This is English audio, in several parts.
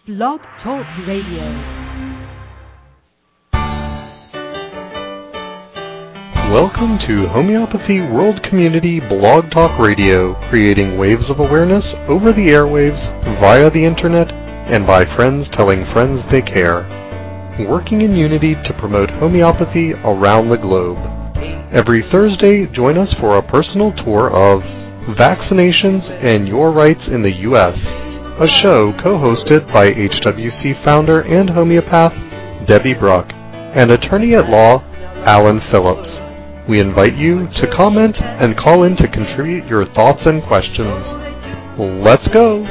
Blog Talk Radio. Welcome to Homeopathy World Community Blog Talk Radio, creating waves of awareness over the airwaves, via the internet, and by friends telling friends they care. Working in unity to promote homeopathy around the globe. Every Thursday, join us for a personal tour of Vaccinations and Your Rights in the U.S., a show co-hosted by HWC founder and homeopath Debbie Bruck and attorney-at-law Alan Phillips. We invite you to comment and call in to contribute your thoughts and questions. Let's go!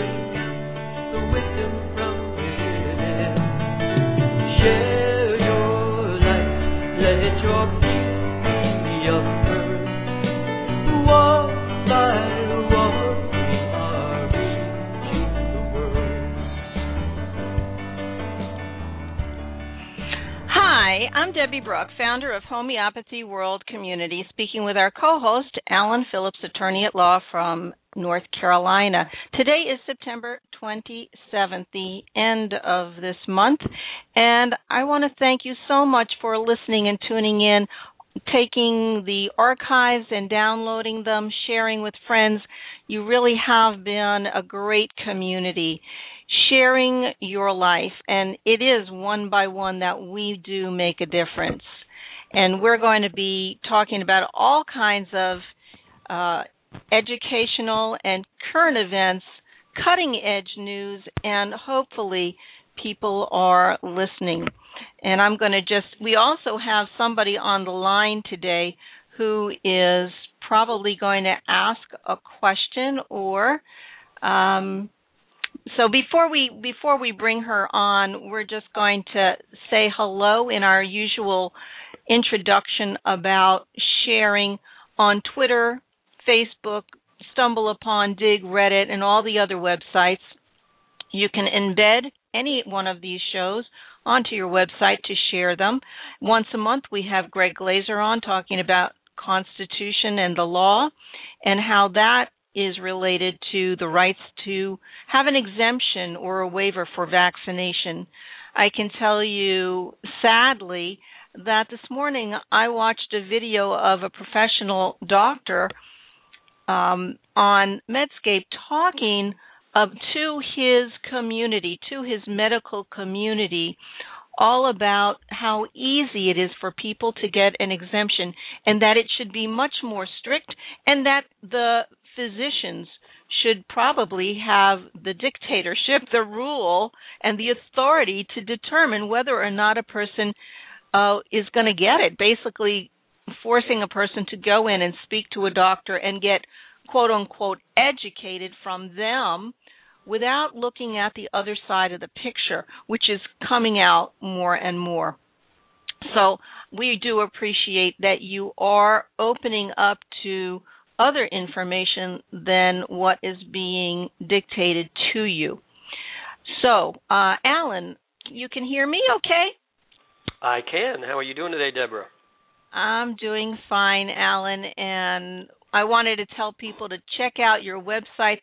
I'm Debbie Bruck, founder of Homeopathy World Community, speaking with our co-host, Alan Phillips, attorney-at-law from North Carolina. Today is September 27th, the end of this month, and I want to thank you so much for listening and tuning in, taking the archives and downloading them, sharing with friends. You really have been a great community. Sharing your life, and it is one by one that we do make a difference. And we're going to be talking about all kinds of educational and current events, cutting-edge news, and hopefully people are listening. And I'm going to we also have somebody on the line today who is probably going to ask a question or so before we bring her on, we're just going to say hello in our usual introduction about sharing on Twitter, Facebook, StumbleUpon, Dig, Reddit, and all the other websites. You can embed any one of these shows onto your website to share them. Once a month, we have Greg Glazer on talking about Constitution and the law and how that is related to the rights to have an exemption or a waiver for vaccination. I can tell you, sadly, that this morning I watched a video of a professional doctor on Medscape talking to his community, to his medical community, all about how easy it is for people to get an exemption and that it should be much more strict and that the physicians should probably have the dictatorship, the rule, and the authority to determine whether or not a person is going to get it, basically forcing a person to go in and speak to a doctor and get, quote-unquote, educated from them without looking at the other side of the picture, which is coming out more and more. So we do appreciate that you are opening up to other information than what is being dictated to you. So, Alan, you can hear me okay? I can. How are you doing today, Deborah? I'm doing fine, Alan, and I wanted to tell people to check out your website,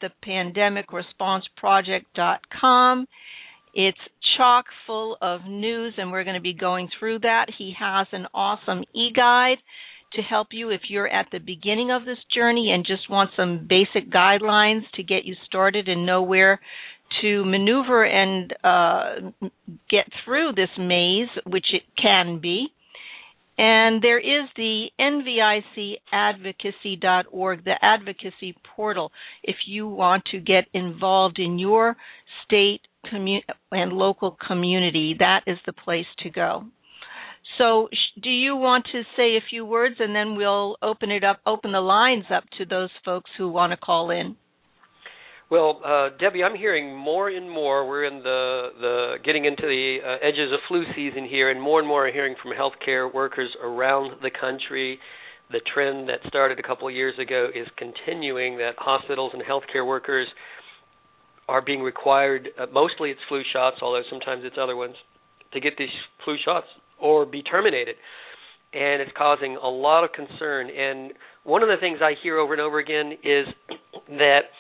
thepandemicresponseproject.com. It's chock full of news, and we're going to be going through that. He has an awesome e-guide to help you if you're at the beginning of this journey and just want some basic guidelines to get you started and know where to maneuver and get through this maze, which it can be. And there is the NVICadvocacy.org, the advocacy portal, if you want to get involved in your state and local community. That is the place to go. So do you want to say a few words, and then we'll open the lines up to those folks who want to call in? Well, Debbie, I'm hearing more and more. We're in the getting into the edges of flu season here, and more are hearing from healthcare workers around the country. The trend that started a couple of years ago is continuing, that hospitals and healthcare workers are being required, mostly it's flu shots, although sometimes it's other ones, to get these flu shots or be terminated. And it's causing a lot of concern. And one of the things I hear over and over again is that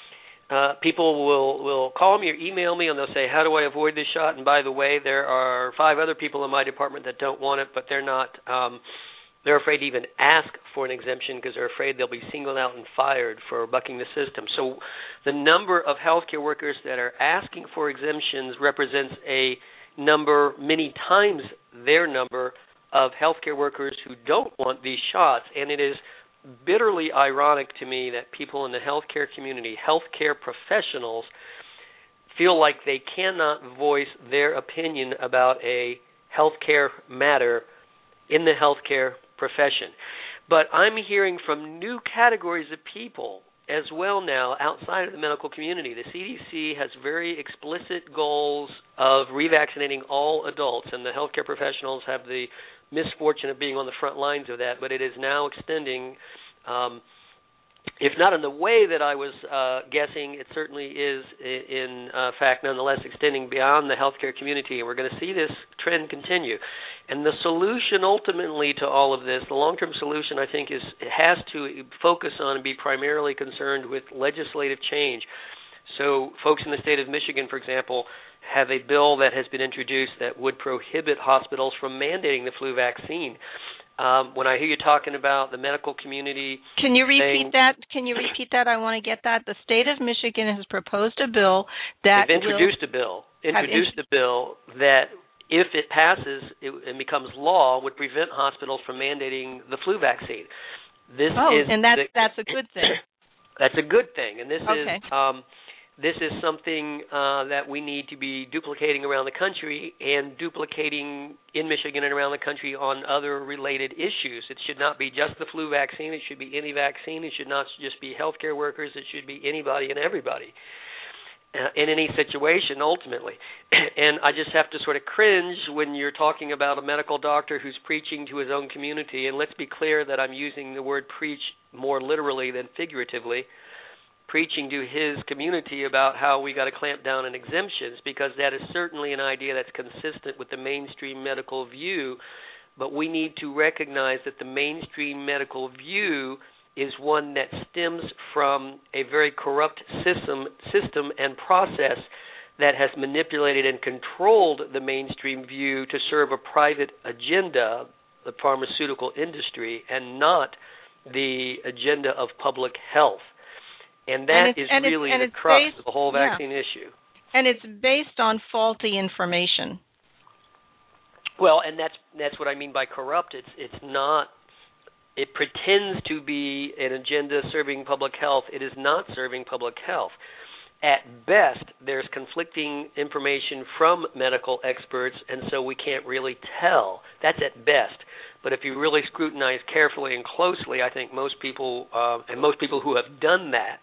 people will call me or email me, and they'll say, how do I avoid this shot? And by the way, there are 5 other people in my department that don't want it, but they're not they're afraid to even ask for an exemption because they're afraid they'll be singled out and fired for bucking the system. So the number of healthcare workers that are asking for exemptions represents a number many times their number of healthcare workers who don't want these shots. And it is bitterly ironic to me that people in the healthcare community, healthcare professionals, feel like they cannot voice their opinion about a healthcare matter in the healthcare profession. But I'm hearing from new categories of people as well now outside of the medical community. The CDC has very explicit goals of revaccinating all adults, and the healthcare professionals have the misfortune of being on the front lines of that, but it is now extending, if not in the way that I was guessing, it certainly is in fact nonetheless extending beyond the healthcare community, and we're going to see this trend continue. And the solution ultimately to all of this, the long-term solution, I think, it has to focus on and be primarily concerned with legislative change. So folks in the state of Michigan, for example, have a bill that has been introduced that would prohibit hospitals from mandating the flu vaccine. When I hear you talking about the medical community... Can you repeat that? Can you repeat that? I want to get that. The state of Michigan has proposed a bill that They've introduced a bill that, if it passes and becomes law, would prevent hospitals from mandating the flu vaccine. That's a good thing. That's a good thing, and this is something that we need to be duplicating around the country and duplicating in Michigan and around the country on other related issues. It should not be just the flu vaccine. It should be any vaccine. It should not just be healthcare workers. It should be anybody and everybody in any situation, ultimately. And I just have to sort of cringe when you're talking about a medical doctor who's preaching to his own community. And let's be clear that I'm using the word preach more literally than figuratively. Preaching to his community about how we got to clamp down on exemptions, because that is certainly an idea that's consistent with the mainstream medical view, but we need to recognize that the mainstream medical view is one that stems from a very corrupt system and process that has manipulated and controlled the mainstream view to serve a private agenda, the pharmaceutical industry, and not the agenda of public health. And that is really the crux of the whole vaccine issue. And it's based on faulty information. Well, and that's what I mean by corrupt. It's not. It pretends to be an agenda serving public health. It is not serving public health. At best, there's conflicting information from medical experts, and so we can't really tell. That's at best. But if you really scrutinize carefully and closely, I think most people, and most people who have done that,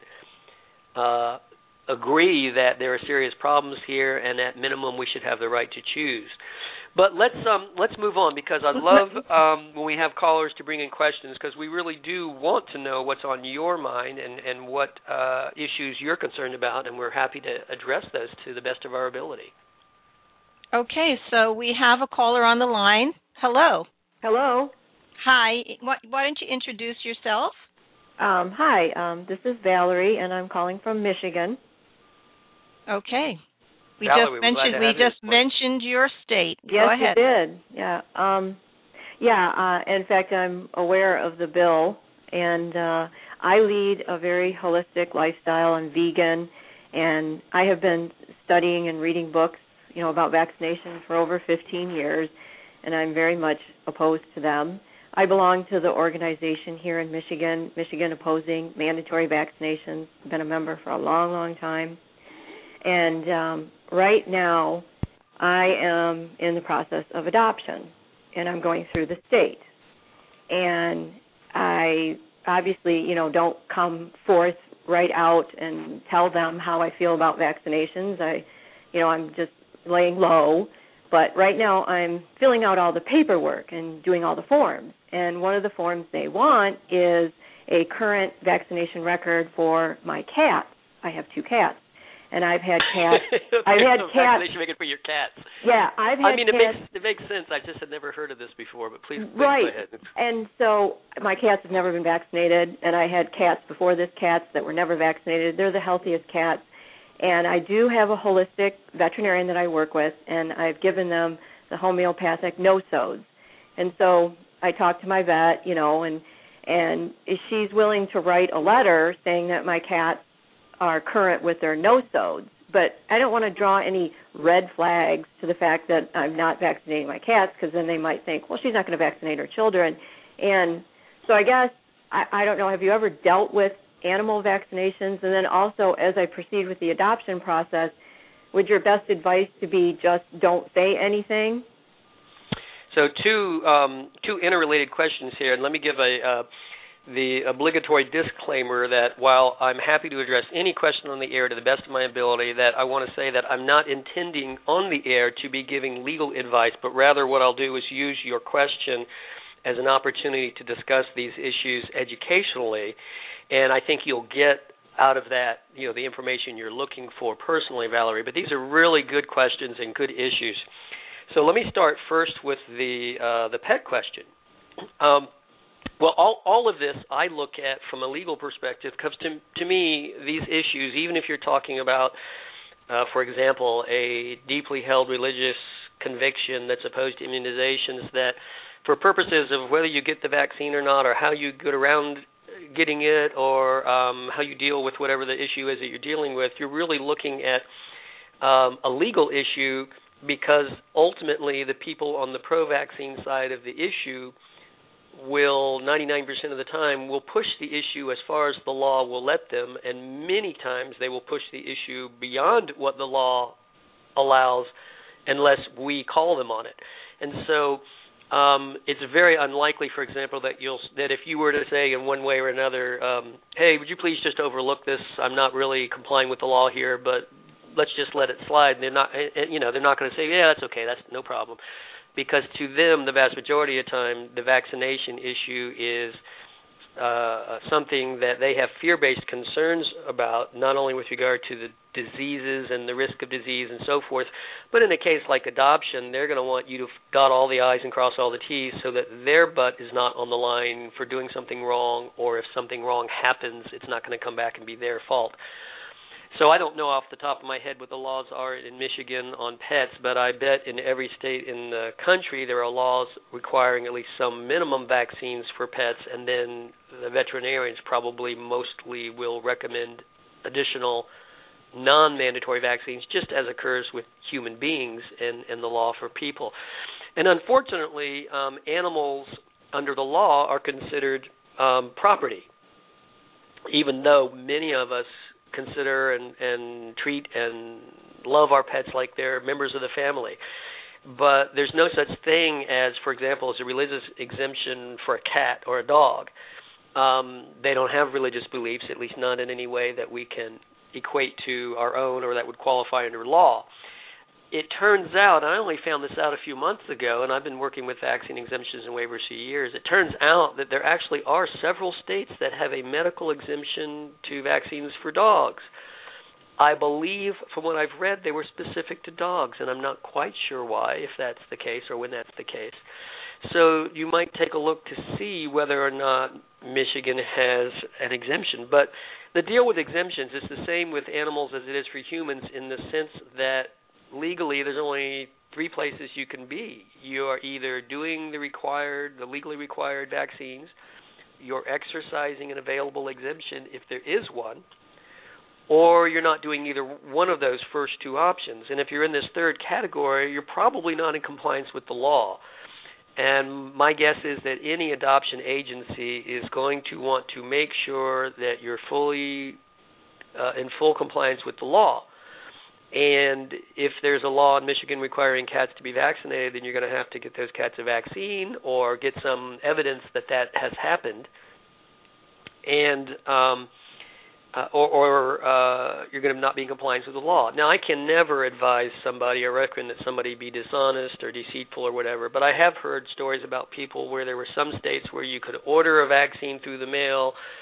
agree that there are serious problems here, and at minimum we should have the right to choose. But let's move on, because I love when we have callers to bring in questions, because we really do want to know what's on your mind and what issues you're concerned about, and we're happy to address those to the best of our ability. Okay, so we have a caller on the line. Hello. Hello. Hi. Why don't you introduce yourself? Hi. This is Valerie, and I'm calling from Michigan. Okay. We Valerie, just mentioned your state. Yes, Go ahead. You did. Yeah. In fact, I'm aware of the bill, and I lead a very holistic lifestyle. I'm vegan, and I have been studying and reading books, about vaccination for over 15 years, and I'm very much opposed to them. I belong to the organization here in Michigan Opposing Mandatory Vaccinations. I've been a member for a long, long time. And right now, I am in the process of adoption, and I'm going through the state. And I obviously, don't come forth right out and tell them how I feel about vaccinations. I'm just laying low. But right now, I'm filling out all the paperwork and doing all the forms. And one of the forms they want is a current vaccination record for my cats. I have 2 cats. and I've had cats. I've had cats. Vaccination making for your cats. Yeah, I've had cats. It makes sense. I just had never heard of this before, but please go ahead. And so my cats have never been vaccinated, and I had cats before this cats that were never vaccinated. They're the healthiest cats. And I do have a holistic veterinarian that I work with, and I've given them the homeopathic no-sodes. And so I talked to my vet, and she's willing to write a letter saying that my cats are current with their no-sodes. But I don't want to draw any red flags to the fact that I'm not vaccinating my cats, because then they might think, well, she's not going to vaccinate her children. And so I guess, I don't know, have you ever dealt with animal vaccinations? And then also, as I proceed with the adoption process, would your best advice to be just don't say anything? So two interrelated questions here, and let me give the obligatory disclaimer that while I'm happy to address any question on the air to the best of my ability, that I want to say that I'm not intending on the air to be giving legal advice, but rather what I'll do is use your question as an opportunity to discuss these issues educationally, and I think you'll get out of that, the information you're looking for personally, Valerie. But these are really good questions and good issues. So let me start first with the pet question. Well, all of this I look at from a legal perspective, because to me, these issues, even if you're talking about, for example, a deeply held religious conviction that's opposed to immunizations, that for purposes of whether you get the vaccine or not, or how you get around getting it, or how you deal with whatever the issue is that you're dealing with, you're really looking at a legal issue, because ultimately the people on the pro-vaccine side of the issue will 99% of the time will push the issue as far as the law will let them, and many times they will push the issue beyond what the law allows unless we call them on it. And so it's very unlikely, for example, that if you were to say in one way or another, hey, would you please just overlook this? I'm not really complying with the law here, but let's just let it slide. And they're not going to say, yeah, that's okay, that's no problem. Because to them, the vast majority of the time, the vaccination issue is something that they have fear-based concerns about, not only with regard to the diseases and the risk of disease and so forth, but in a case like adoption, they're going to want you to dot all the I's and cross all the T's so that their butt is not on the line for doing something wrong, or if something wrong happens, it's not going to come back and be their fault. So I don't know off the top of my head what the laws are in Michigan on pets, but I bet in every state in the country there are laws requiring at least some minimum vaccines for pets, and then the veterinarians probably mostly will recommend additional non-mandatory vaccines, just as occurs with human beings in the law for people. And unfortunately, animals under the law are considered property, even though many of us consider and treat and love our pets like they're members of the family. But there's no such thing as, for example, as a religious exemption for a cat or a dog. They don't have religious beliefs, at least not in any way that we can equate to our own or that would qualify under law. It turns out, and I only found this out a few months ago, and I've been working with vaccine exemptions and waivers for years, it turns out that there actually are several states that have a medical exemption to vaccines for dogs. I believe, from what I've read, they were specific to dogs, and I'm not quite sure why, if that's the case or when that's the case. So you might take a look to see whether or not Michigan has an exemption. But the deal with exemptions is the same with animals as it is for humans, in the sense that legally there's only three places you can be. You are either doing the legally required vaccines, you're exercising an available exemption if there is one, or you're not doing either one of those first two options. And if you're in this third category, you're probably not in compliance with the law. And my guess is that any adoption agency is going to want to make sure that you're fully in full compliance with the law. And if there's a law in Michigan requiring cats to be vaccinated, then you're going to have to get those cats a vaccine or get some evidence that that has happened. And you're going to not be in compliance with the law. Now, I can never advise somebody or recommend that somebody be dishonest or deceitful or whatever, but I have heard stories about people where there were some states where you could order a vaccine through the mail,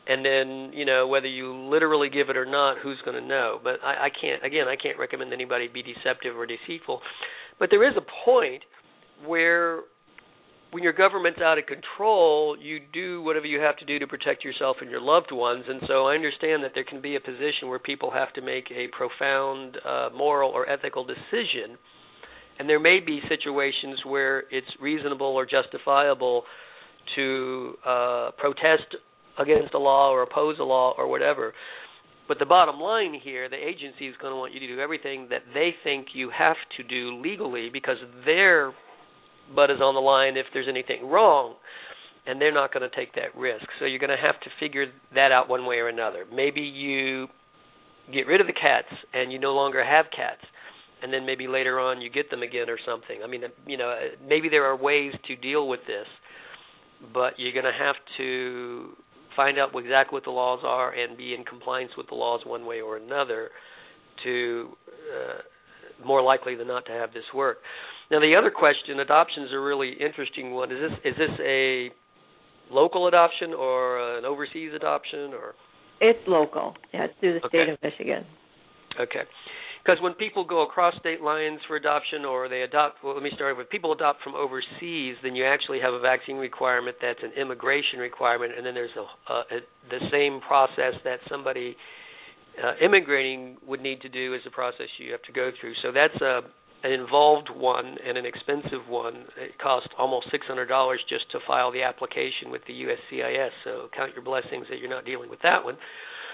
And then, whether you literally give it or not, who's going to know? But I can't recommend anybody be deceptive or deceitful. But there is a point where when your government's out of control, you do whatever you have to do to protect yourself and your loved ones. And so I understand that there can be a position where people have to make a profound moral or ethical decision. And there may be situations where it's reasonable or justifiable to protest against a law or oppose a law or whatever. But the bottom line here, the agency is going to want you to do everything that they think you have to do legally because their butt is on the line if there's anything wrong, and they're not going to take that risk. So you're going to have to figure that out one way or another. Maybe you get rid of the cats and you no longer have cats, and then maybe later on you get them again or something. I mean, maybe there are ways to deal with this, but you're going to have to find out exactly what the laws are and be in compliance with the laws one way or another to more likely than not to have this work. Now, the other question, adoption is a really interesting one. Is this a local adoption or an overseas adoption? Or it's local. Yeah, it's through the state of Michigan. Okay. Because when people go across state lines for adoption or they adopt, well, let me start with people adopt from overseas, then you actually have a vaccine requirement that's an immigration requirement, and then there's the same process that somebody immigrating would need to do is the process you have to go through. So that's an involved one and an expensive one. It costs almost $600 just to file the application with the USCIS, so count your blessings that you're not dealing with that one.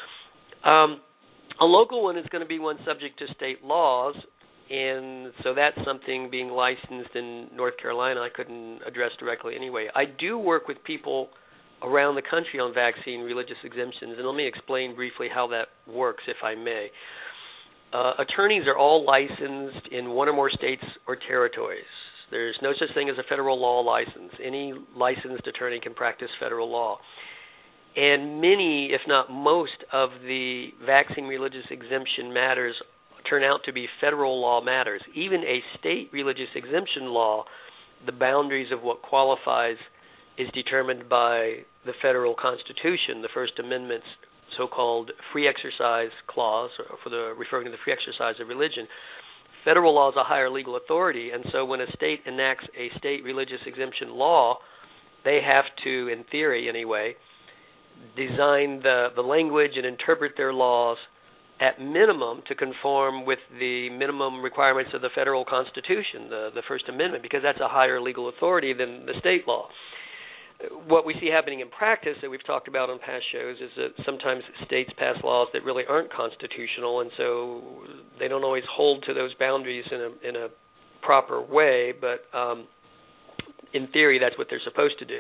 A local one is going to be one subject to state laws, and so that's something being licensed in North Carolina I couldn't address directly anyway. I do work with people around the country on vaccine religious exemptions, and let me explain briefly how that works, if I may. Attorneys are all licensed in one or more states or territories. There's no such thing as a federal law license. Any licensed attorney can practice federal law. And many, if not most, of the vaccine religious exemption matters turn out to be federal law matters. Even a state religious exemption law, the boundaries of what qualifies is determined by the federal Constitution, the First Amendment's so-called free exercise clause, or referring to the free exercise of religion. Federal law is a higher legal authority, and so when a state enacts a state religious exemption law, they have to, in theory anyway, design the language and interpret their laws at minimum to conform with the minimum requirements of the federal Constitution, the First Amendment, because that's a higher legal authority than the state law. What we see happening in practice that we've talked about on past shows is that sometimes states pass laws that really aren't constitutional, and so they don't always hold to those boundaries in a proper way, but in theory that's what they're supposed to do.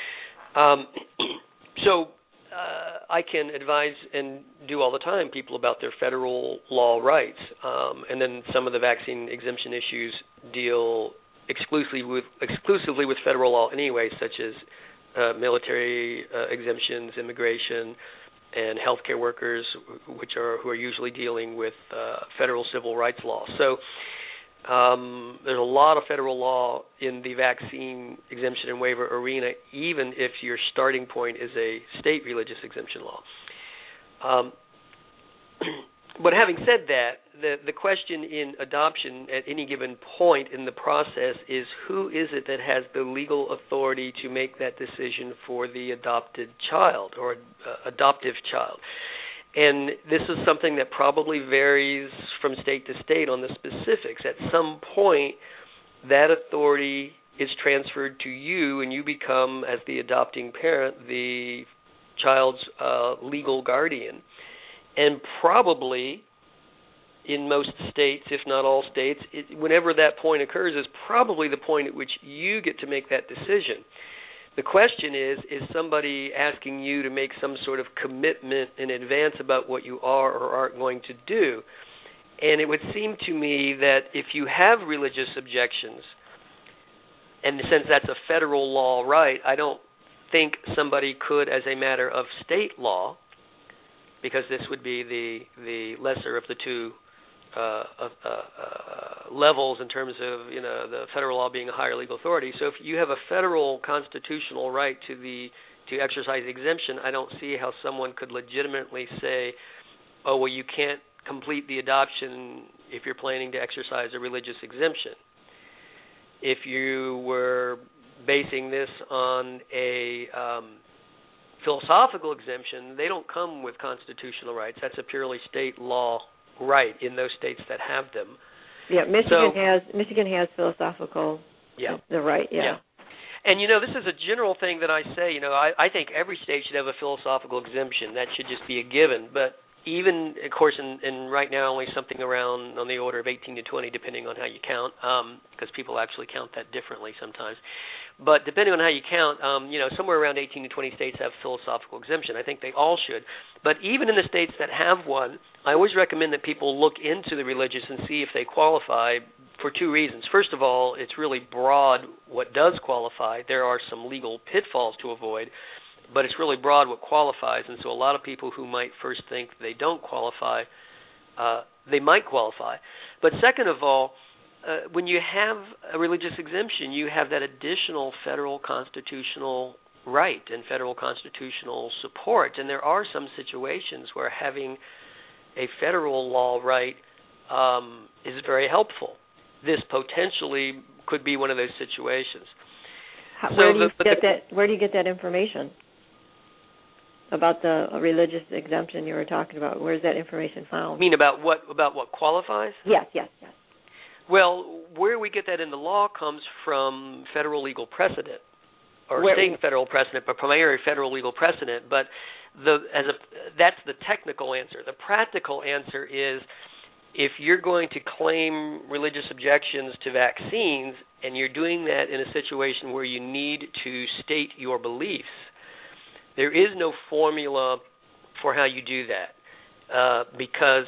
So I can advise and do all the time people about their federal law rights, and then some of the vaccine exemption issues deal exclusively with federal law anyway, such as military exemptions, immigration, and healthcare workers, who are usually dealing with federal civil rights law. So there's a lot of federal law in the vaccine exemption and waiver arena, even if your starting point is a state religious exemption law. But having said that, the question in adoption at any given point in the process is who is it that has the legal authority to make that decision for the adopted child or adoptive child. And this is something that probably varies from state to state on the specifics. At some point, that authority is transferred to you, and you become, as the adopting parent, the child's legal guardian. And probably, in most states, if not all states, whenever that point occurs is probably the point at which you get to make that decision. The question is somebody asking you to make some sort of commitment in advance about what you are or aren't going to do? And it would seem to me that if you have religious objections, and since that's a federal law right, I don't think somebody could, as a matter of state law, because this would be the lesser of the two levels in terms of the federal law being a higher legal authority. So if you have a federal constitutional right to the to exercise exemption, I don't see how someone could legitimately say, oh, well, you can't complete the adoption if you're planning to exercise a religious exemption. If you were basing this on a philosophical exemption, they don't come with constitutional rights. That's a purely state law right in those states that have them. Yeah, Michigan has philosophical the right. Yeah. And this is a general thing that I say. I think every state should have a philosophical exemption. That should just be a given. But even, of course, in right now only something around on the order of 18 to 20, depending on how you count, because people actually count that differently sometimes. But depending on how you count, somewhere around 18 to 20 states have philosophical exemption. I think they all should. But even in the states that have one, I always recommend that people look into the religious and see if they qualify for two reasons. First of all, it's really broad what does qualify. There are some legal pitfalls to avoid, but it's really broad what qualifies. And so a lot of people who might first think they don't qualify, they might qualify. But second of all, when you have a religious exemption, you have that additional federal constitutional right and federal constitutional support. And there are some situations where having a federal law right is very helpful. This potentially could be one of those situations. Where do you get that information about the religious exemption you were talking about? Where is that information found? You mean about what qualifies? Yes. Well, where we get that in the law comes from federal legal precedent, or state and federal precedent, but primarily federal legal precedent. But that's the technical answer. The practical answer is, if you're going to claim religious objections to vaccines and you're doing that in a situation where you need to state your beliefs, there is no formula for how you do that because,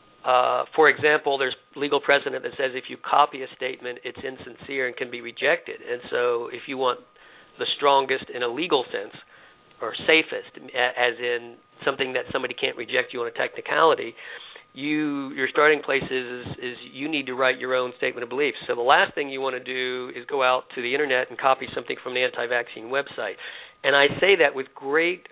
for example, there's legal precedent that says if you copy a statement, it's insincere and can be rejected. And so if you want the strongest in a legal sense, or safest, as in something that somebody can't reject you on a technicality, your starting place is you need to write your own statement of beliefs. So the last thing you want to do is go out to the Internet and copy something from the anti-vaccine website. And I say that with great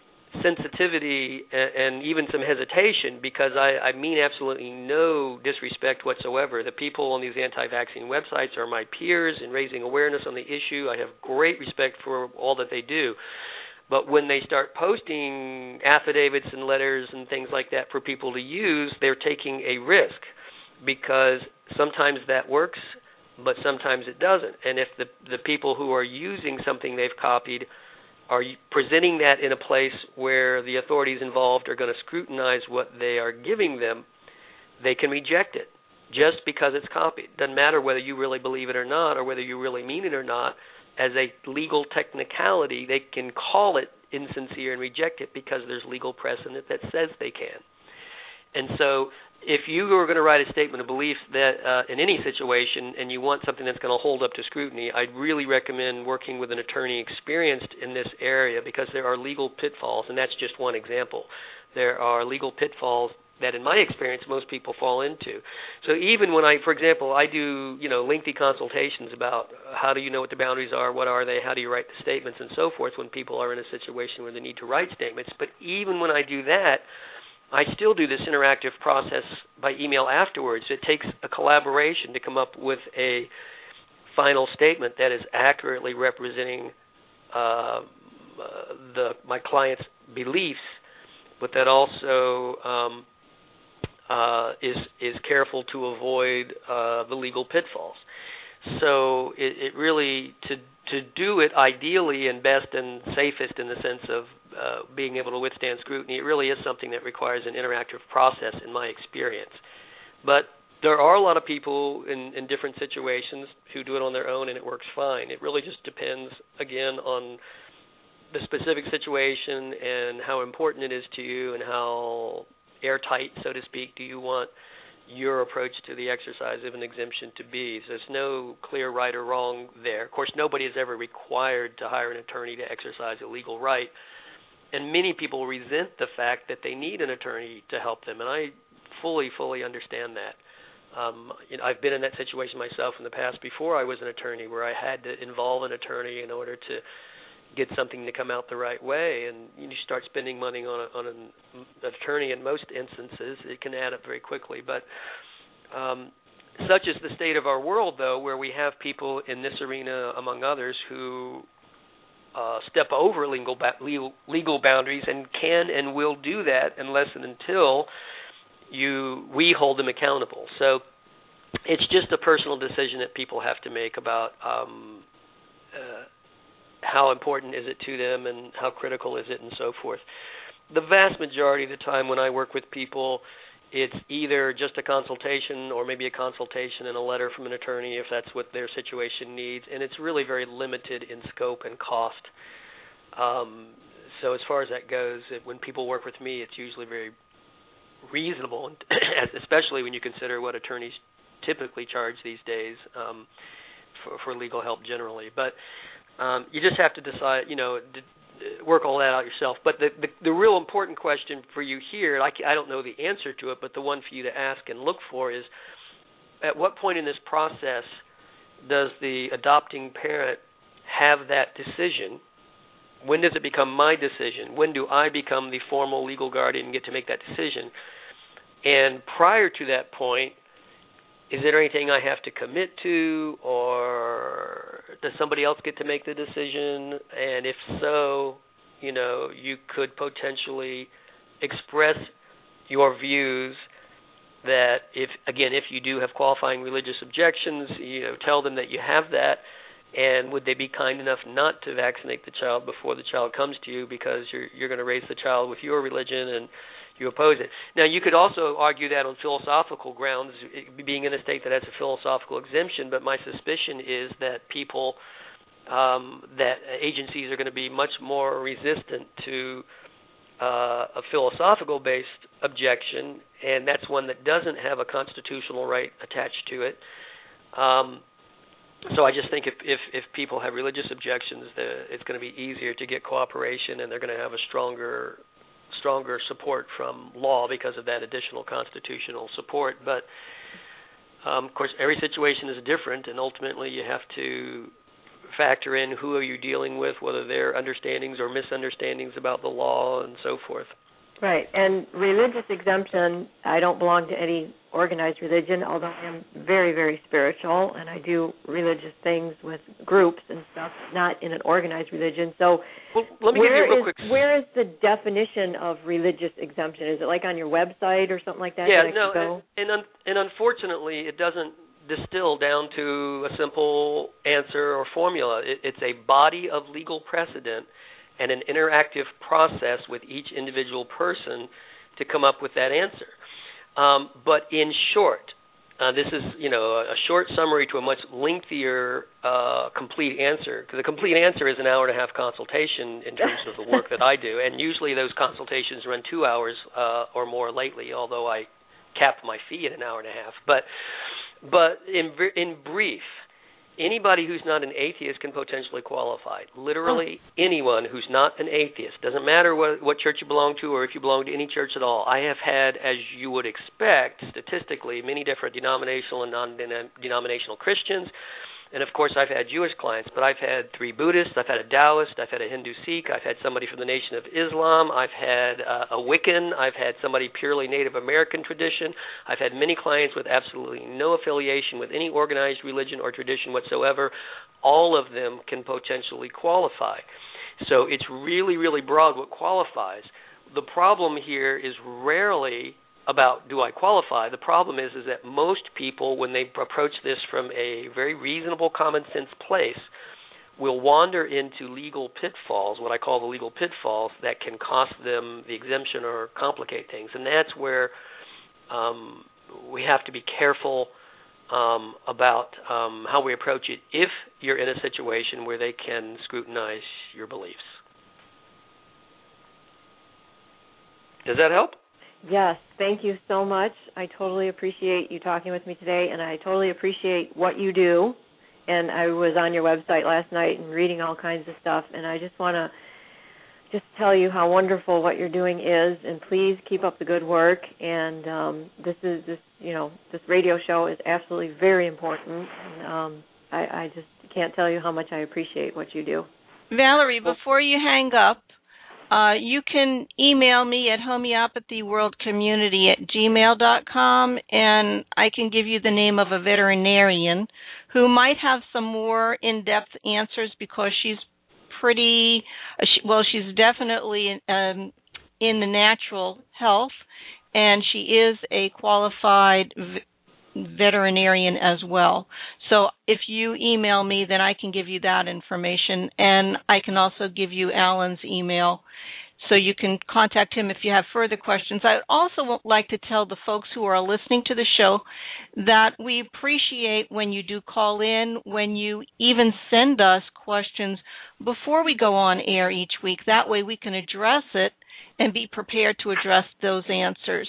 sensitivity and even some hesitation, because I mean absolutely no disrespect whatsoever. The people on these anti-vaccine websites are my peers in raising awareness on the issue. I have great respect for all that they do. But when they start posting affidavits and letters and things like that for people to use, they're taking a risk, because sometimes that works, but sometimes it doesn't. And if the people who are using something they've copied are presenting that in a place where the authorities involved are going to scrutinize what they are giving them, they can reject it just because it's copied. Doesn't matter whether you really believe it or not, or whether you really mean it or not. As a legal technicality, they can call it insincere and reject it because there's legal precedent that says they can. And so if you are going to write a statement of beliefs that in any situation and you want something that's going to hold up to scrutiny, I'd really recommend working with an attorney experienced in this area, because there are legal pitfalls, and that's just one example. There are legal pitfalls that, in my experience, most people fall into. So even when for example, I do, lengthy consultations about how do you know what the boundaries are, what are they, how do you write the statements, and so forth, when people are in a situation where they need to write statements. But even when I do that, I still do this interactive process by email afterwards. It takes a collaboration to come up with a final statement that is accurately representing my client's beliefs, but that also is careful to avoid the legal pitfalls. So it really, to do it ideally and best and safest in the sense of being able to withstand scrutiny, it really is something that requires an interactive process in my experience. But there are a lot of people in different situations who do it on their own, and it works fine. It really just depends, again, on the specific situation and how important it is to you and how airtight, so to speak, do you want your approach to the exercise of an exemption to be. So there's no clear right or wrong there. Of course, nobody is ever required to hire an attorney to exercise a legal right, and many people resent the fact that they need an attorney to help them, and I fully understand that. I've been in that situation myself in the past before I was an attorney, where I had to involve an attorney in order to get something to come out the right way, and you start spending money on an attorney. In most instances, it can add up very quickly. But such is the state of our world, though, where we have people in this arena, among others, who step over legal boundaries and can and will do that unless and until we hold them accountable. So it's just a personal decision that people have to make about how important is it to them and how critical is it and so forth. The vast majority of the time when I work with people, it's either just a consultation or maybe a consultation and a letter from an attorney if that's what their situation needs, and it's really very limited in scope and cost. So as far as that goes, when people work with me, it's usually very reasonable, especially when you consider what attorneys typically charge these days for legal help generally. But you just have to decide, work all that out yourself. But the real important question for you here, I don't know the answer to it, but the one for you to ask and look for is, at what point in this process does the adopting parent have that decision? When does it become my decision? When do I become the formal legal guardian and get to make that decision? And prior to that point, is there anything I have to commit to, or does somebody else get to make the decision? And if so, you could potentially express your views that if you do have qualifying religious objections, tell them that you have that, and would they be kind enough not to vaccinate the child before the child comes to you because you're going to raise the child with your religion and you oppose it. Now, you could also argue that on philosophical grounds, being in a state that has a philosophical exemption, but my suspicion is that that agencies are going to be much more resistant to a philosophical-based objection, and that's one that doesn't have a constitutional right attached to it. So I just think if people have religious objections, it's going to be easier to get cooperation, and they're going to have a stronger support from law because of that additional constitutional support. But, of course, every situation is different, and ultimately you have to factor in who are you dealing with, whether they're understandings or misunderstandings about the law and so forth. Right. And religious exemption, I don't belong to any organized religion, although I am very, very spiritual, and I do religious things with groups and stuff, not in an organized religion. So let me give you a real quick... Where is the definition of religious exemption? Is it like on your website or something like that? Yeah, and unfortunately it doesn't distill down to a simple answer or formula. It's a body of legal precedent and an interactive process with each individual person to come up with that answer. But in short, this is a short summary to a much lengthier complete answer, because a complete answer is an hour-and-a-half consultation in terms of the work that I do, and usually those consultations run 2 hours or more lately, although I capped my fee at an hour and a half. But in brief, anybody who's not an atheist can potentially qualify. Literally anyone who's not an atheist. Doesn't matter what church you belong to or if you belong to any church at all. I have had, as you would expect, statistically, many different denominational and non-denominational Christians. And, of course, I've had Jewish clients, but I've had 3 Buddhists, I've had a Taoist, I've had a Hindu Sikh, I've had somebody from the Nation of Islam, I've had a Wiccan, I've had somebody purely Native American tradition, I've had many clients with absolutely no affiliation with any organized religion or tradition whatsoever. All of them can potentially qualify. So it's really, really broad what qualifies. The problem here is rarely about do I qualify. The problem is that most people, when they approach this from a very reasonable common sense place, will wander into legal pitfalls, what I call the legal pitfalls, that can cost them the exemption or complicate things. And that's where we have to be careful about how we approach it if you're in a situation where they can scrutinize your beliefs. Does that help? Yes, thank you so much. I totally appreciate you talking with me today, and I totally appreciate what you do. And I was on your website last night and reading all kinds of stuff, and I just want to tell you how wonderful what you're doing is, and please keep up the good work. And this radio show is absolutely very important. And I just can't tell you how much I appreciate what you do. Valerie, before you hang up, you can email me at homeopathyworldcommunity@gmail.com, and I can give you the name of a veterinarian who might have some more in-depth answers, because she's she's definitely in the natural health, and she is a qualified veterinarian as well. So if you email me, then I can give you that information, and I can also give you Alan's email, so you can contact him if you have further questions. I also would like to tell the folks who are listening to the show that we appreciate when you do call in, when you even send us questions before we go on air each week. That way we can address it and be prepared to address those answers.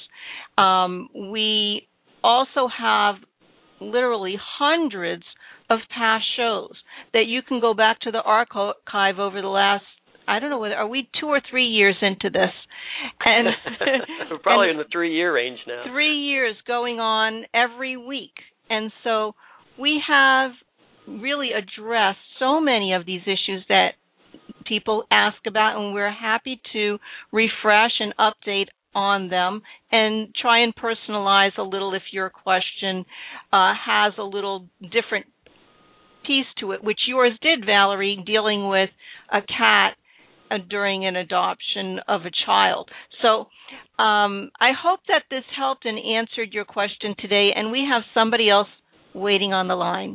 We also have literally hundreds of past shows that you can go back to the archive over the last, I don't know whether, are we 2 or 3 years into this? And we're probably in the 3-year range now. 3 years going on every week. And so we have really addressed so many of these issues that people ask about, and we're happy to refresh and update on them and try and personalize a little if your question has a little different piece to it, which yours did, Valerie, dealing with a cat during an adoption of a child. So I hope that this helped and answered your question today, and we have somebody else waiting on the line.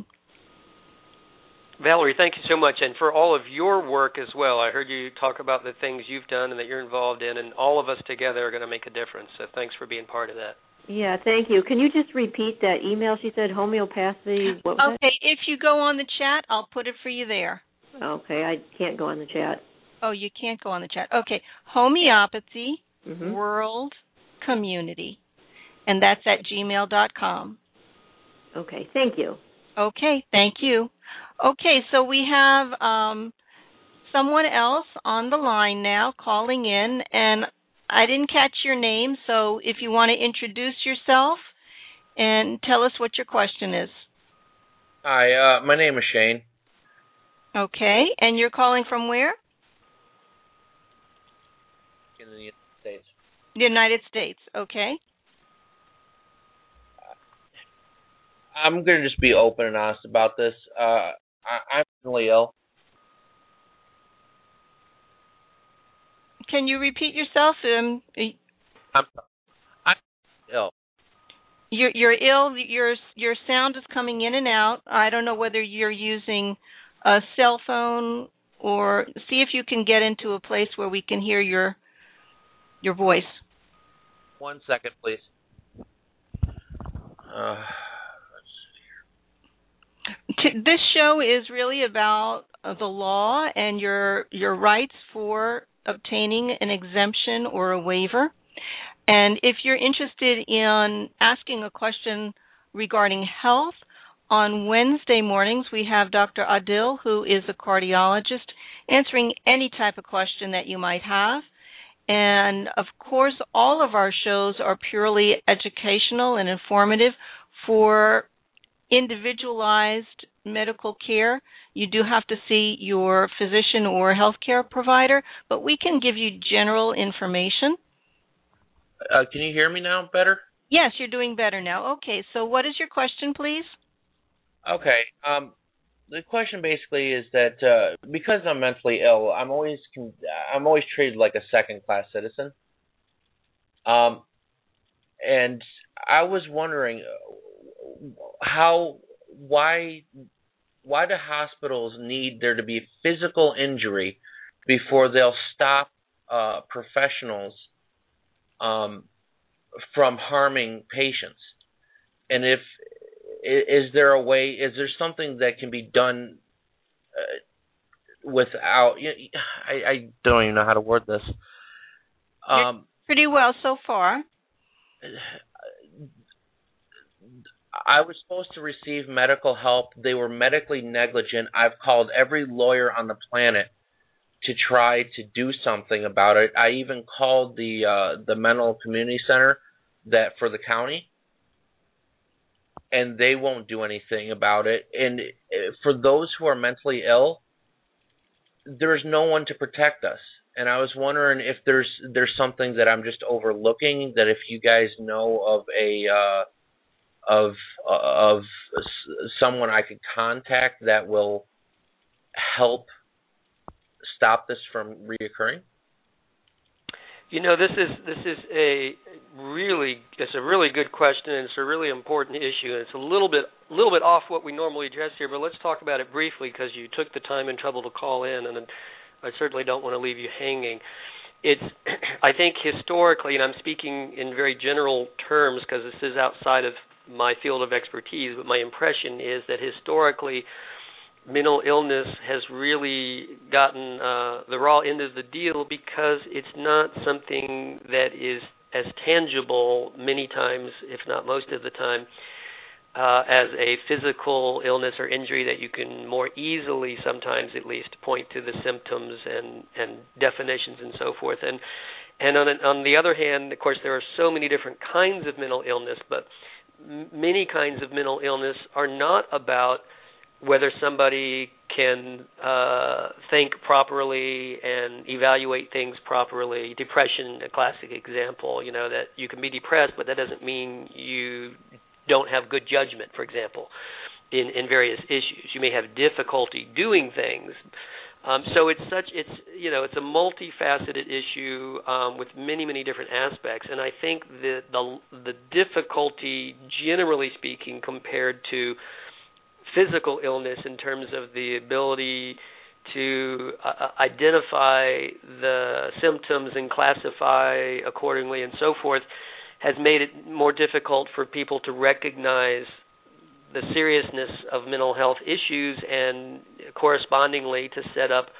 Valerie, thank you so much, and for all of your work as well. I heard you talk about the things you've done and that you're involved in, and all of us together are going to make a difference, so thanks for being part of that. Yeah, thank you. Can you just repeat that email? She said homeopathy. What was okay, if you go on the chat, I'll put it for you there. Okay, I can't go on the chat. Oh, you can't go on the chat. Okay, Homeopathy World Community, and that's at gmail.com. Okay, thank you. Okay, thank you. Okay, so we have someone else on the line now calling in, and I didn't catch your name, so if you want to introduce yourself and tell us what your question is. Hi, my name is Shane. Okay, and you're calling from where? In the United States. The United States, okay. I'm going to just be open and honest about this. I'm mentally ill. Can you repeat yourself? I'm ill. You're ill. Your sound is coming in and out. I don't know whether you're using a cell phone, or see if you can get into a place where we can hear your voice. 1 second, please. This show is really about the law and your rights for obtaining an exemption or a waiver. And if you're interested in asking a question regarding health, on Wednesday mornings we have Dr. Adil, who is a cardiologist, answering any type of question that you might have. And, of course, all of our shows are purely educational and informative for individualized medical care. You do have to see your physician or healthcare provider, but we can give you general information. Can you hear me now better? Yes, you're doing better now. Okay, so what is your question, please? Okay. The question basically is that because I'm mentally ill, I'm always treated like a second-class citizen. And I was wondering why do hospitals need there to be physical injury before they'll stop professionals from harming patients? And is there something that can be done without? I don't even know how to word this. You're pretty well so far. I was supposed to receive medical help. They were medically negligent. I've called every lawyer on the planet to try to do something about it. I even called the mental community center for the county, and they won't do anything about it. And for those who are mentally ill, there's no one to protect us. And I was wondering if there's something that I'm just overlooking, that if you guys know of of someone I could contact that will help stop this from reoccurring. This is a really good question, and it's a really important issue, and it's a little bit off what we normally address here. But let's talk about it briefly, because you took the time and trouble to call in, and I certainly don't want to leave you hanging. I think historically, and I'm speaking in very general terms because this is outside of my field of expertise, but my impression is that historically, mental illness has really gotten the raw end of the deal because it's not something that is as tangible many times, if not most of the time, as a physical illness or injury that you can more easily, sometimes at least, point to the symptoms and definitions and so forth. And on the other hand, of course, there are so many different kinds of mental illness, but many kinds of mental illness are not about whether somebody can think properly and evaluate things properly. Depression, a classic example, that you can be depressed, but that doesn't mean you don't have good judgment, for example, in various issues. You may have difficulty doing things. So it's a multifaceted issue with many, many different aspects. And I think the difficulty, generally speaking, compared to physical illness in terms of the ability to identify the symptoms and classify accordingly and so forth, has made it more difficult for people to recognize the seriousness of mental health issues and correspondingly to set up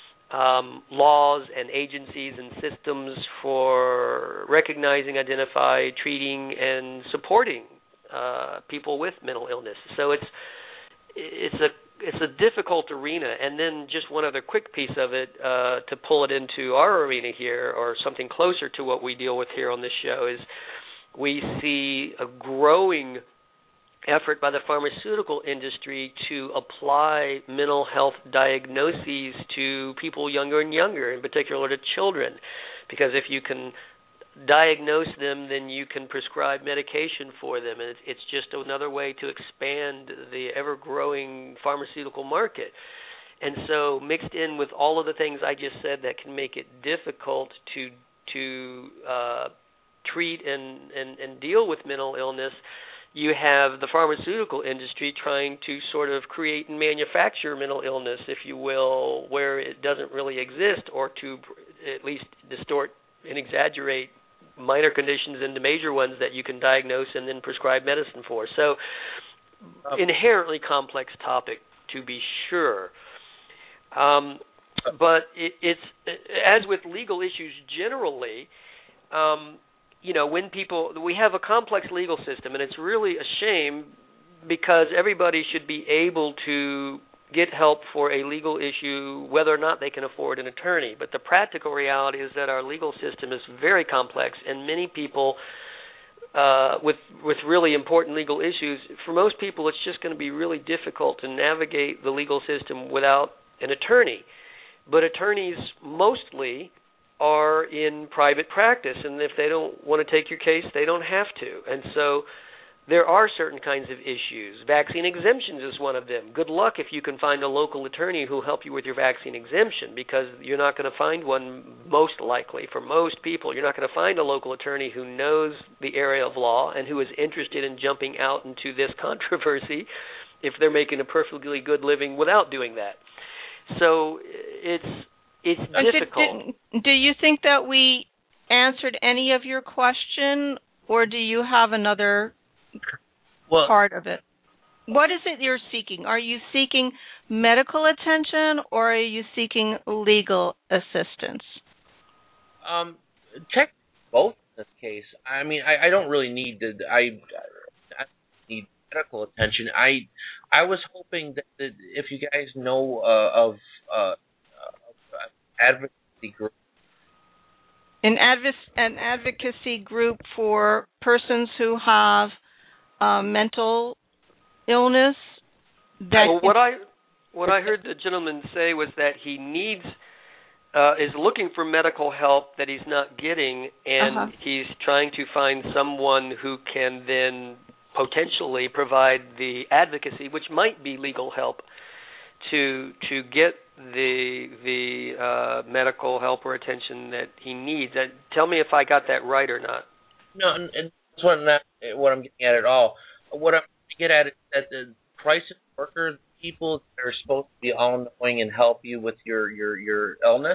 laws and agencies and systems for recognizing, identifying, treating, and supporting people with mental illness. So it's a difficult arena. And then just one other quick piece of it to pull it into our arena here, or something closer to what we deal with here on this show, is we see a growing effort by the pharmaceutical industry to apply mental health diagnoses to people younger and younger, in particular to children, because if you can diagnose them, then you can prescribe medication for them, and it's just another way to expand the ever-growing pharmaceutical market. And so mixed in with all of the things I just said that can make it difficult to treat and deal with mental illness, you have the pharmaceutical industry trying to sort of create and manufacture mental illness, if you will, where it doesn't really exist, or to at least distort and exaggerate minor conditions into major ones that you can diagnose and then prescribe medicine for. So inherently complex topic, to be sure. But it's as with legal issues generally, when we have a complex legal system, and it's really a shame because everybody should be able to get help for a legal issue whether or not they can afford an attorney. But the practical reality is that our legal system is very complex, and many people with really important legal issues, for most people it's just going to be really difficult to navigate the legal system without an attorney. But attorneys mostly are in private practice, and if they don't want to take your case, they don't have to. And so there are certain kinds of issues. Vaccine exemptions is one of them. Good luck if you can find a local attorney who will help you with your vaccine exemption, because you're not going to find one, most likely, for most people. You're not going to find a local attorney who knows the area of law and who is interested in jumping out into this controversy if they're making a perfectly good living without doing that. So it's difficult. Do you think that we answered any of your question, or do you have another part of it? What is it you're seeking? Are you seeking medical attention, or are you seeking legal assistance? Check both in this case. I mean, I don't really need I need medical attention. I was hoping that if you guys know of advocacy group. An advocacy group for persons who have mental illness. what I heard the gentleman say was that he is looking for medical help that he's not getting, and he's trying to find someone who can then potentially provide the advocacy, which might be legal help, to get the medical help or attention that he needs. Tell me if I got that right or not. No, and that's not what I'm getting at all. What I'm getting at is that the crisis workers, people that are supposed to be all-knowing and help you with your illness.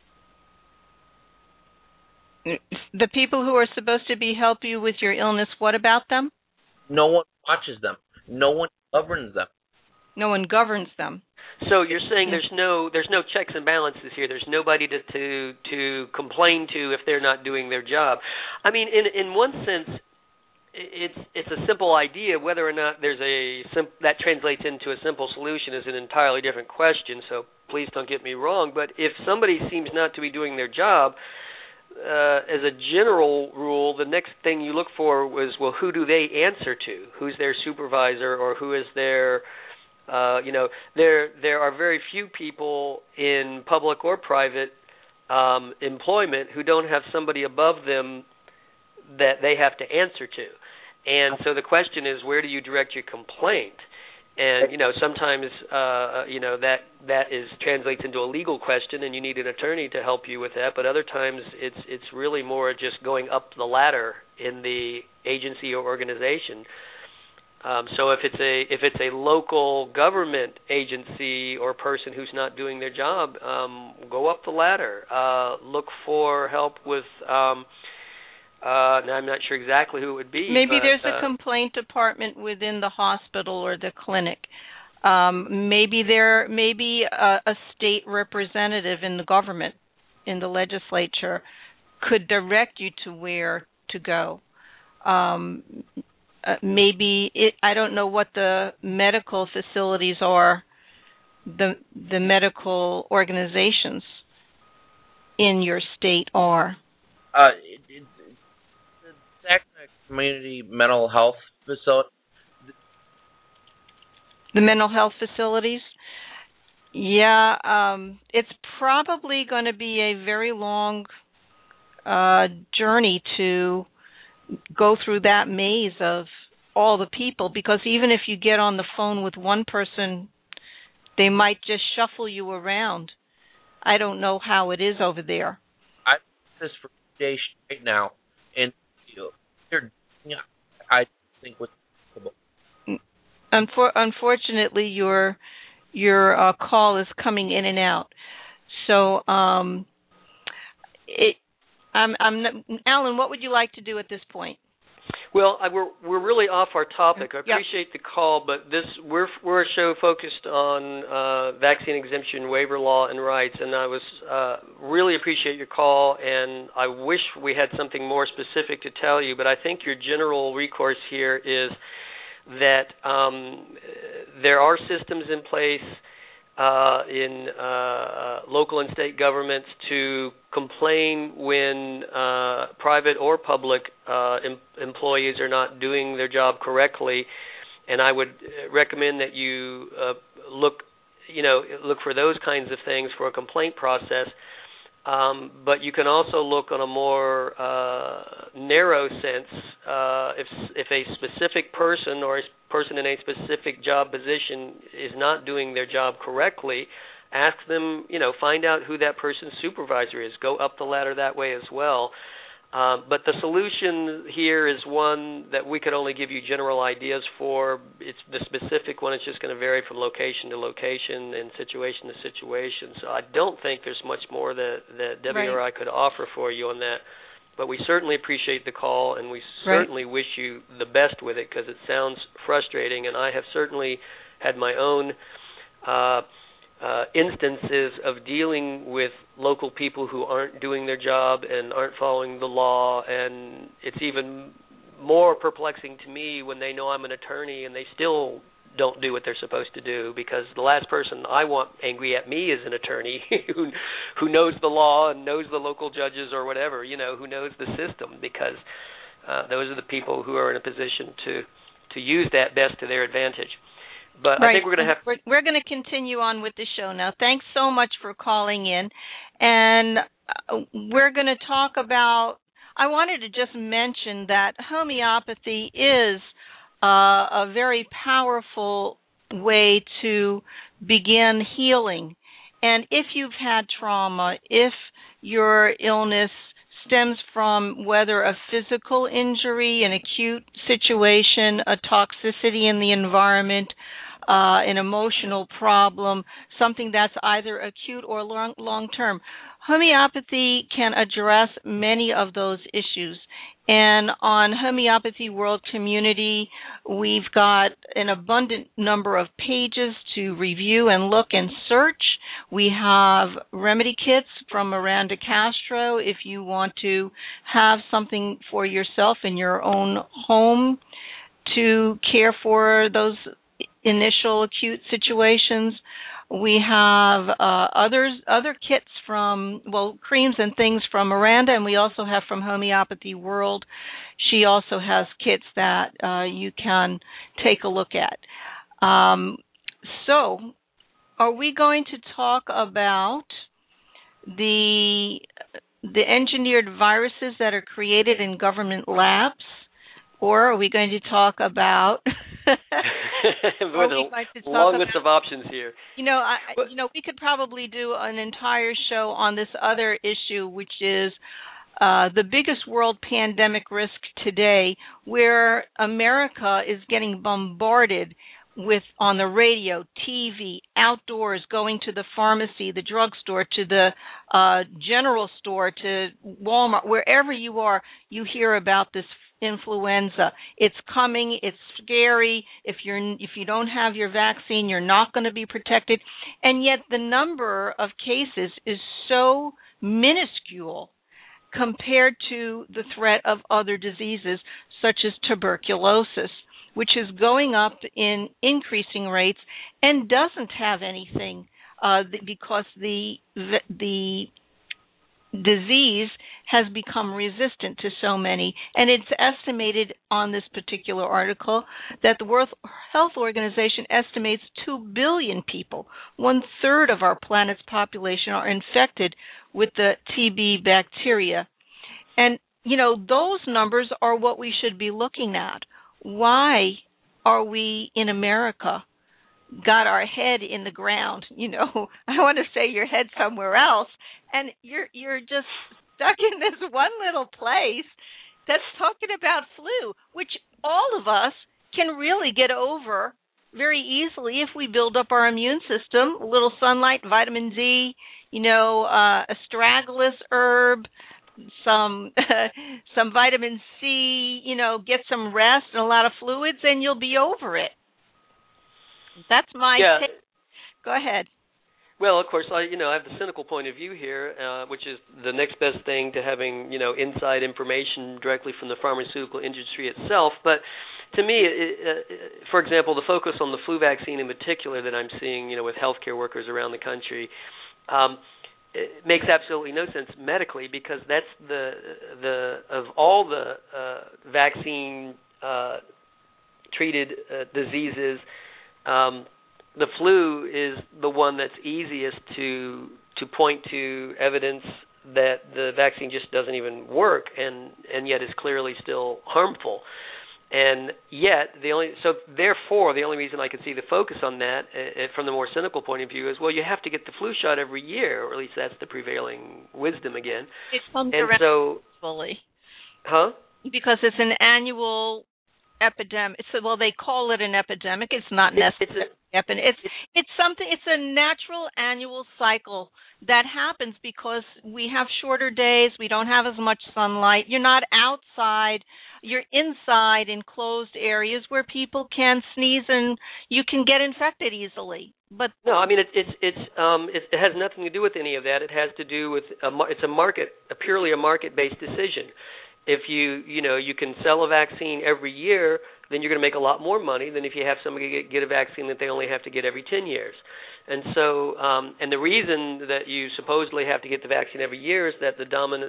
The people who are supposed to help you with your illness, what about them? No one watches them. No one governs them. No one governs them. So you're saying there's no checks and balances here. There's nobody to complain to if they're not doing their job. I mean, in one sense, it's a simple idea. Whether or not that translates into a simple solution is an entirely different question. So please don't get me wrong. But if somebody seems not to be doing their job, as a general rule, the next thing you look for was, well, who do they answer to? Who's their supervisor, or who is their there are very few people in public or private employment who don't have somebody above them that they have to answer to. And so the question is, where do you direct your complaint? And sometimes that translates into a legal question, and you need an attorney to help you with that. But other times it's really more just going up the ladder in the agency or organization. So if it's a local government agency or person who's not doing their job, go up the ladder. Look for help with. Now I'm not sure exactly who it would be. Maybe there's a complaint department within the hospital or the clinic. Maybe there may be a state representative in the government, in the legislature, could direct you to where to go. I don't know what the medical facilities are, the medical organizations in your state are. The Sacramento Community Mental Health Facility. The mental health facilities? Yeah, it's probably going to be a very long journey to go through that maze of all the people, because even if you get on the phone with one person, they might just shuffle you around. I don't know how it is over there. I've done this for 2 days straight now, and I think what's possible. Unfortunately, your call is coming in and out. So, Alan, what would you like to do at this point? Well, we're really off our topic. I appreciate the call, but we're a show focused on vaccine exemption, waiver law, and rights. And I was really appreciate your call, and I wish we had something more specific to tell you. But I think your general recourse here is that there are systems in place in local and state governments to complain when private or public employees are not doing their job correctly, and I would recommend that you look for those kinds of things for a complaint process. But you can also look on a more narrow sense. If a specific person or a person in a specific job position is not doing their job correctly, ask them, find out who that person's supervisor is. Go up the ladder that way as well. But the solution here is one that we could only give you general ideas for. It's the specific one. It's just going to vary from location to location and situation to situation. So I don't think there's much more that Debbie or I could offer for you on that. But we certainly appreciate the call, and we certainly wish you the best with it, because it sounds frustrating. And I have certainly had my own instances of dealing with local people who aren't doing their job and aren't following the law, and it's even more perplexing to me when they know I'm an attorney and they still don't do what they're supposed to do, because the last person I want angry at me is an attorney who knows the law and knows the local judges or whatever, who knows the system, because those are the people who are in a position to use that best to their advantage. But right. I think we're going to have... We're going to continue on with the show now. Thanks so much for calling in. And we're going to talk about... I wanted to just mention that homeopathy is a very powerful way to begin healing. And if you've had trauma, if your illness stems from whether a physical injury, an acute situation, a toxicity in the environment, an emotional problem, something that's either acute or long-term, homeopathy can address many of those issues. And on Homeopathy World Community, we've got an abundant number of pages to review and look and search. We have remedy kits from Miranda Castro if you want to have something for yourself in your own home to care for those initial acute situations. We have other kits from, creams and things from Miranda, and we also have from Homeopathy World. She also has kits that you can take a look at. So, are we going to talk about the engineered viruses that are created in government labs? Or are we going to talk about... With a long list of options here. We could probably do an entire show on this other issue, which is the biggest world pandemic risk today, where America is getting bombarded with on the radio, TV, outdoors, going to the pharmacy, the drugstore, to the general store, to Walmart, wherever you are, you hear about this influenza. It's coming. It's scary. If you don't have your vaccine, you're not going to be protected. And yet the number of cases is so minuscule compared to the threat of other diseases such as tuberculosis, which is going up in increasing rates and doesn't have anything because the disease has become resistant to so many. And it's estimated on this particular article that the World Health Organization estimates 2 billion people, 1/3 of our planet's population, are infected with the TB bacteria. And, those numbers are what we should be looking at. Why are we in America got our head in the ground? I want to say your head somewhere else, and you're just stuck in this one little place that's talking about flu, which all of us can really get over very easily if we build up our immune system. A little sunlight, vitamin D, astragalus herb, some vitamin C, get some rest and a lot of fluids, and you'll be over it. That's my take. Go ahead. Well, of course, I have the cynical point of view here, which is the next best thing to having, inside information directly from the pharmaceutical industry itself. But to me, for example, the focus on the flu vaccine in particular that I'm seeing, with healthcare workers around the country, it makes absolutely no sense medically, because that's of all the vaccine treated diseases. The flu is the one that's easiest to point to evidence that the vaccine just doesn't even work, and yet is clearly still harmful. And yet, therefore, the only reason I can see the focus on that, from the more cynical point of view, is, well, you have to get the flu shot every year, or at least that's the prevailing wisdom again. It comes around fully. Huh? Because it's an annual epidemic. So, they call it an epidemic. It's not necessarily it's something. It's a natural annual cycle that happens because we have shorter days. We don't have as much sunlight. You're not outside. You're inside in closed areas where people can sneeze and you can get infected easily. But no, I mean it has nothing to do with any of that. It has to do with it's purely a market-based decision. If you can sell a vaccine every year, then you're going to make a lot more money than if you have somebody get a vaccine that they only have to get every 10 years. And so, and the reason that you supposedly have to get the vaccine every year is that the dominant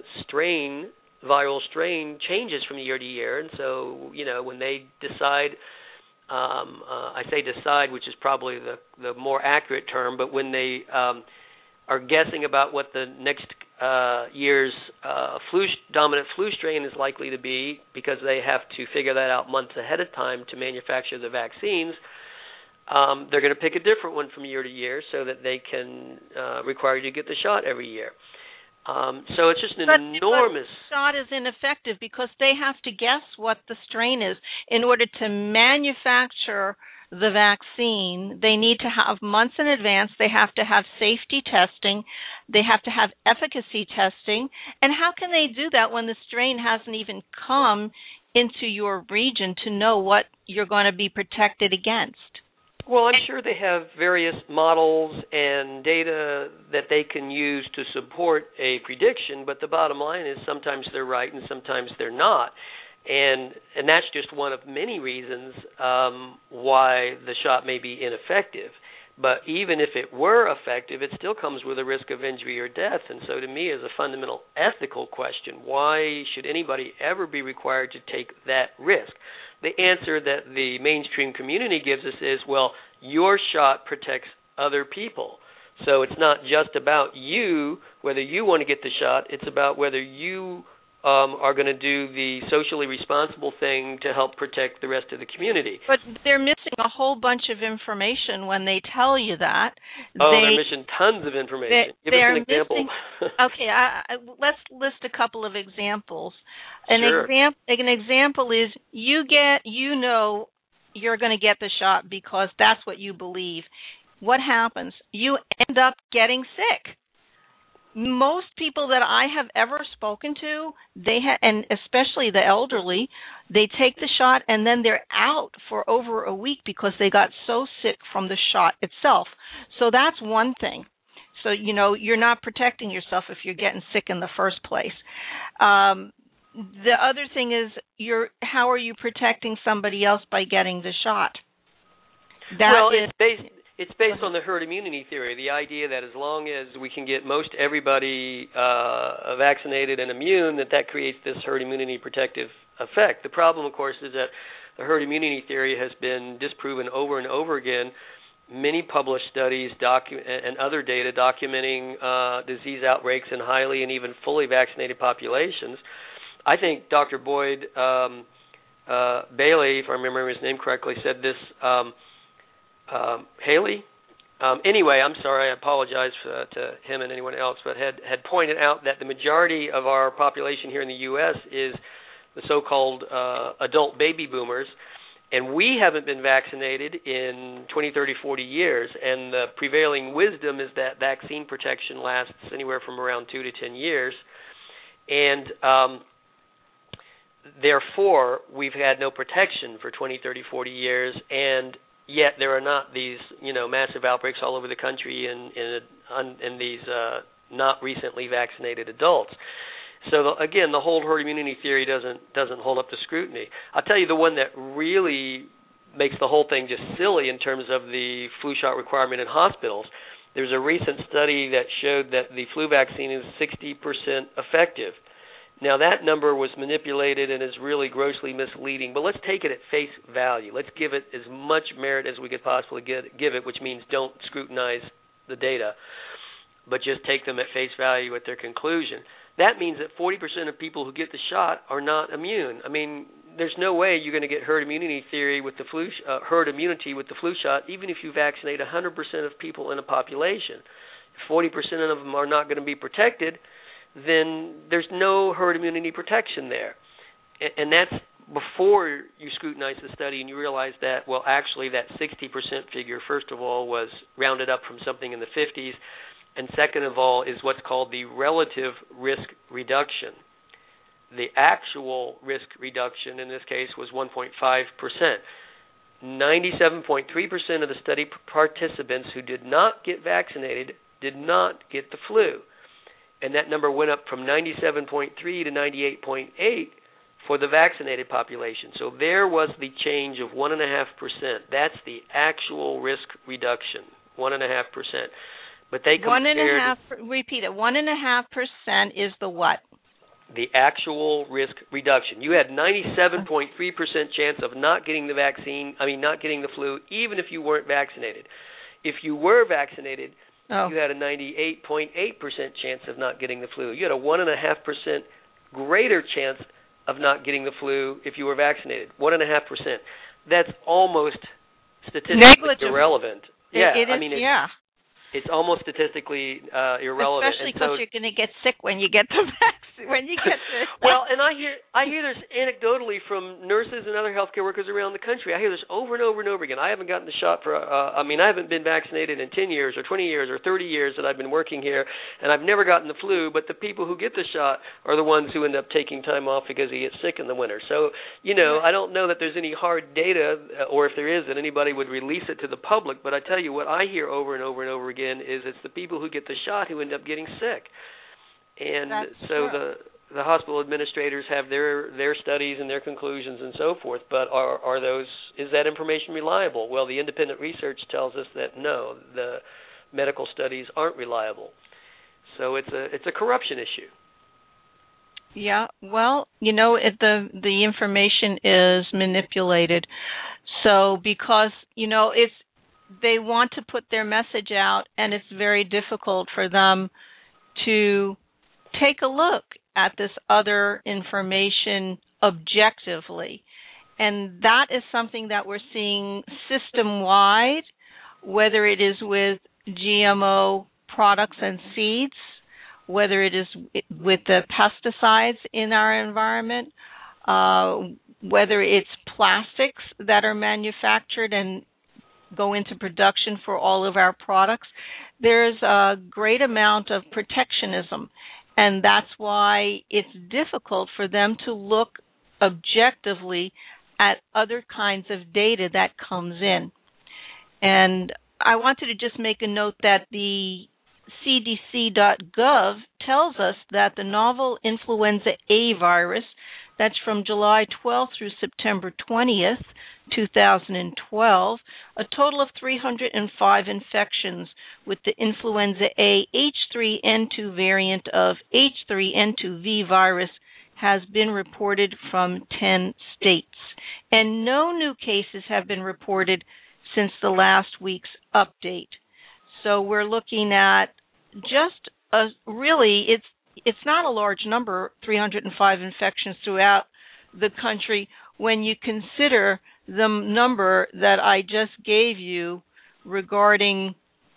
viral strain changes from year to year. And so, when they decide I say decide, which is probably the more accurate term, but when they are guessing about what the next year's dominant flu strain is likely to be, because they have to figure that out months ahead of time to manufacture the vaccines, they're going to pick a different one from year to year so that they can require you to get the shot every year. So it's just an enormous... The shot is ineffective because they have to guess what the strain is. In order to manufacture the vaccine, they need to have months in advance. They have to have safety testing. They have to have efficacy testing. And how can they do that when the strain hasn't even come into your region to know what you're going to be protected against? Well, I'm sure they have various models and data that they can use to support a prediction, but the bottom line is sometimes they're right and sometimes they're not. And that's just one of many reasons why the shot may be ineffective. But even if it were effective, it still comes with a risk of injury or death. And so to me, is a fundamental ethical question. Why should anybody ever be required to take that risk? The answer that the mainstream community gives us is, well, your shot protects other people. So it's not just about you, whether you want to get the shot. It's about whether you are going to do the socially responsible thing to help protect the rest of the community. But they're missing a whole bunch of information when they tell you that. They're missing tons of information. Give us an example. Okay, let's list a couple of examples. Sure. An example is you know you're going to get the shot because that's what you believe. What happens? You end up getting sick. Most people that I have ever spoken to, and especially the elderly, they take the shot and then they're out for over a week because they got so sick from the shot itself. So that's one thing. So, you're not protecting yourself if you're getting sick in the first place. The other thing is, how are you protecting somebody else by getting the shot? It's based on the herd immunity theory, the idea that as long as we can get most everybody vaccinated and immune, that creates this herd immunity protective effect. The problem, of course, is that the herd immunity theory has been disproven over and over again. Many published studies and other data documenting disease outbreaks in highly and even fully vaccinated populations. I think Dr. Boyd Bailey, if I remember his name correctly, said this... Haley? Anyway, I'm sorry, I apologize to him and anyone else, but had pointed out that the majority of our population here in the U.S. is the so-called adult baby boomers, and we haven't been vaccinated in 20, 30, 40 years, and the prevailing wisdom is that vaccine protection lasts anywhere from around 2 to 10 years, and therefore we've had no protection for 20, 30, 40 years, and yet there are not these, massive outbreaks all over the country in these not recently vaccinated adults. So again, the whole herd immunity theory doesn't hold up to scrutiny. I'll tell you the one that really makes the whole thing just silly in terms of the flu shot requirement in hospitals. There's a recent study that showed that the flu vaccine is 60% effective. Now, that number was manipulated and is really grossly misleading, but let's take it at face value. Let's give it as much merit as we could possibly give it, which means don't scrutinize the data, but just take them at face value at their conclusion. That means that 40% of people who get the shot are not immune. I mean, there's no way you're going to get herd immunity with the herd immunity with the flu shot, even if you vaccinate 100% of people in a population. If 40% of them are not going to be protected, then there's no herd immunity protection there. And that's before you scrutinize the study and you realize that, well, actually that 60% figure, first of all, was rounded up from something in the 50s, and second of all is what's called the relative risk reduction. The actual risk reduction in this case was 1.5%. 97.3% of the study participants who did not get vaccinated did not get the flu. And that number went up from 97.3 to 98.8 for the vaccinated population. So there was the change of 1.5%. That's the actual risk reduction, 1.5%. But they compared... Repeat it. 1.5% is the what? the actual risk reduction. You had 97.3% chance of not getting the not getting the flu, even if you weren't vaccinated. If you were vaccinated, you had a 98.8% chance of not getting the flu. You had a 1.5% greater chance of not getting the flu if you were vaccinated. 1.5%. That's almost statistically irrelevant. It's almost statistically irrelevant. Especially because you're going to get sick when you get the vaccine. Well, and I hear this anecdotally from nurses and other healthcare workers around the country. I hear this over and over and over again. I haven't gotten the shot for. I haven't been vaccinated in 10 years or 20 years or 30 years that I've been working here, and I've never gotten the flu. But the people who get the shot are the ones who end up taking time off because they get sick in the winter. So I don't know that there's any hard data, or if there is, that anybody would release it to the public. But I tell you what I hear over and over and over again is it's the people who get the shot who end up getting sick. And the hospital administrators have their studies and their conclusions and so forth, but is that information reliable? Well, the independent research tells us that no, the medical studies aren't reliable. So it's a corruption issue. Yeah, well, the information is manipulated. So because, they want to put their message out, and it's very difficult for them to take a look at this other information objectively. And that is something that we're seeing system-wide, whether it is with GMO products and seeds, whether it is with the pesticides in our environment, whether it's plastics that are manufactured and go into production for all of our products. There's a great amount of protectionism, and that's why it's difficult for them to look objectively at other kinds of data that comes in. And I wanted to just make a note that the CDC.gov tells us that the novel influenza A virus, that's from July 12th through September 20th, 2012, a total of 305 infections with the influenza A H3N2 variant of H3N2V virus has been reported from 10 states. And no new cases have been reported since the last week's update. So we're looking at just it's not a large number, 305 infections throughout the country, when you consider the number that I just gave you regarding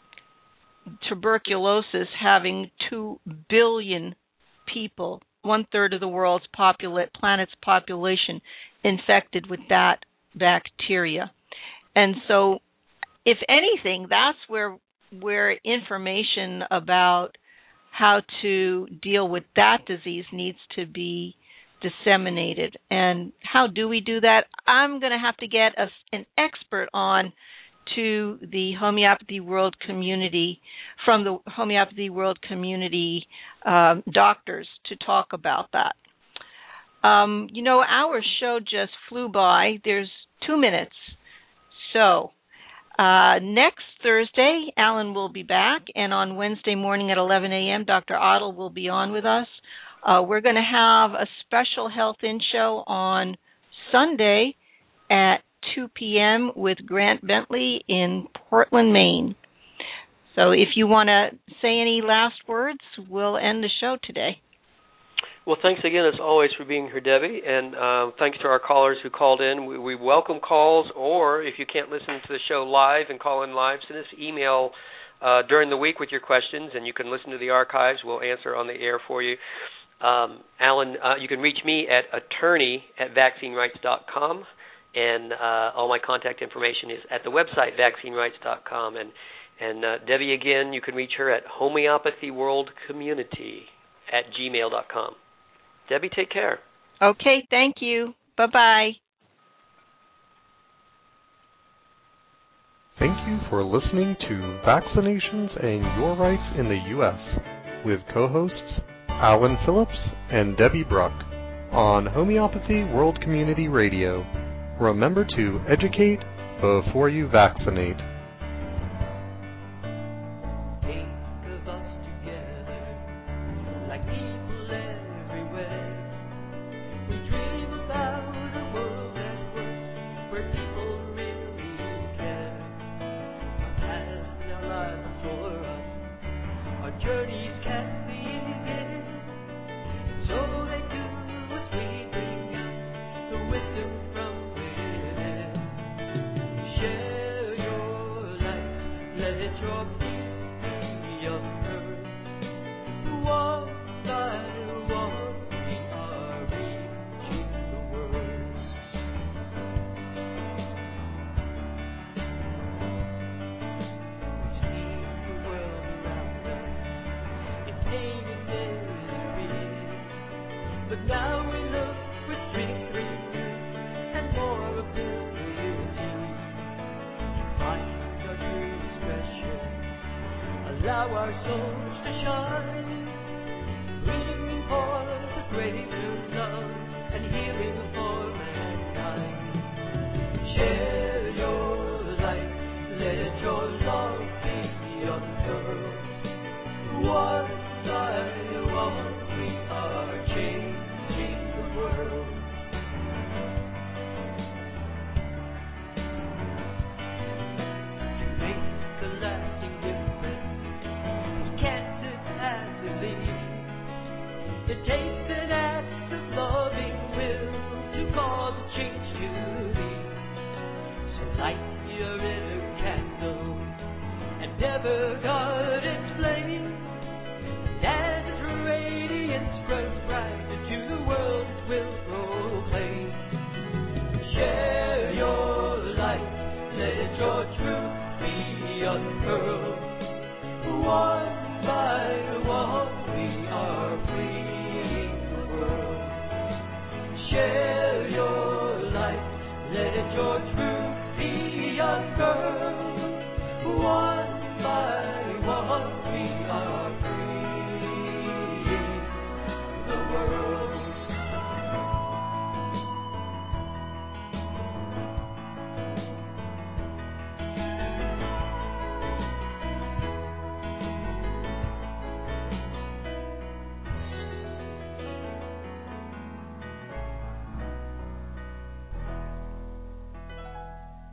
tuberculosis having 2 billion people, 1/3 of the world's planet's population, infected with that bacteria. And so, if anything, that's where information about how to deal with that disease needs to be disseminated. And how do we do that? I'm going to have to get an expert on to the Homeopathy World Community, from the Homeopathy World Community doctors to talk about that. Our show just flew by. There's 2 minutes. So next Thursday, Alan will be back, and on Wednesday morning at 11 a.m., Dr. Otto will be on with us. We're going to have a special Health In show on Sunday at 2 p.m. with Grant Bentley in Portland, Maine. So if you want to say any last words, we'll end the show today. Well, thanks again, as always, for being here, Debbie, and thanks to our callers who called in. We welcome calls, or if you can't listen to the show live and call in live, send us email during the week with your questions, and you can listen to the archives. We'll answer on the air for you. Alan, you can reach me at attorney@vaccinerights.com, and all my contact information is at the website vaccinerights.com. And Debbie, again, you can reach her at homeopathyworldcommunity@gmail.com. Debbie, take care. Okay, thank you. Bye-bye. Thank you for listening to Vaccinations and Your Rights in the U.S. with co-hosts Alan Phillips and Debbie Bruck on Homeopathy World Community Radio. Remember to educate before you vaccinate. Think of us together like people everywhere. on earth. One by one we are reaching the world. We've seen the world around us in pain and misery, but now we look for strength, renewed, and more ability. Find our true expression, allow our souls to shine, reaching for the greater love and healing for mankind. Share your light, let your love be unfurled. One by one we are changing the world. To make a lasting difference, we can't sit passively. It takes an act of loving will to cause a change to be. So light your inner candle and never guard its flame. And as its radiance grows brighter to the world it will proclaim. Share your light, let your truth be unfurled. One by one we are freeing the world. Share your light, let your truth be unfurled. One by one